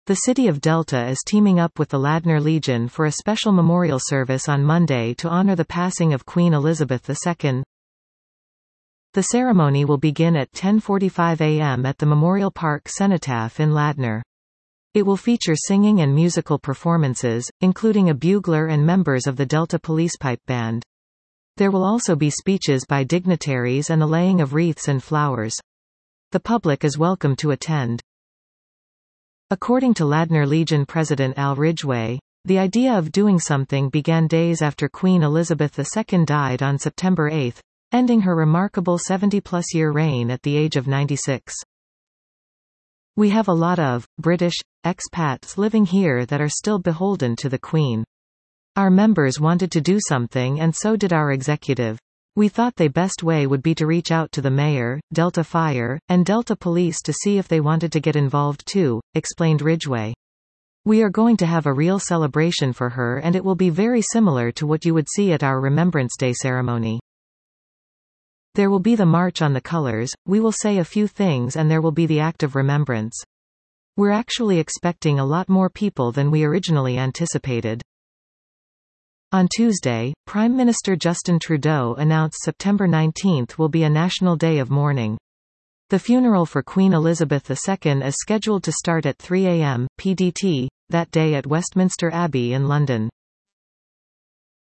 The city of Delta is teaming up with the Ladner Legion for a special memorial service on Monday to honor the passing of Queen Elizabeth II. The ceremony will begin at 10:45 a.m. at the Memorial Park Cenotaph in Ladner. It will feature singing and musical performances, including a bugler and members of the Delta Police Pipe Band. There will also be speeches by dignitaries and the laying of wreaths and flowers. The public is welcome to attend. According to Ladner Legion President Al Ridgway, the idea of doing something began days after Queen Elizabeth II died on September 8, ending her remarkable 70-plus-year reign at the age of 96. We have a lot of British expats living here that are still beholden to the Queen. Our members wanted to do something and so did our executive. We thought the best way would be to reach out to the mayor, Delta Fire, and Delta Police to see if they wanted to get involved too, explained Ridgway. We are going to have a real celebration for her and it will be very similar to what you would see at our Remembrance Day ceremony. There will be the March on the Colors, we will say a few things and there will be the act of remembrance. We're actually expecting a lot more people than we originally anticipated. On Tuesday, Prime Minister Justin Trudeau announced September 19 will be a national day of mourning. The funeral for Queen Elizabeth II is scheduled to start at 3 a.m. PDT, that day at Westminster Abbey in London.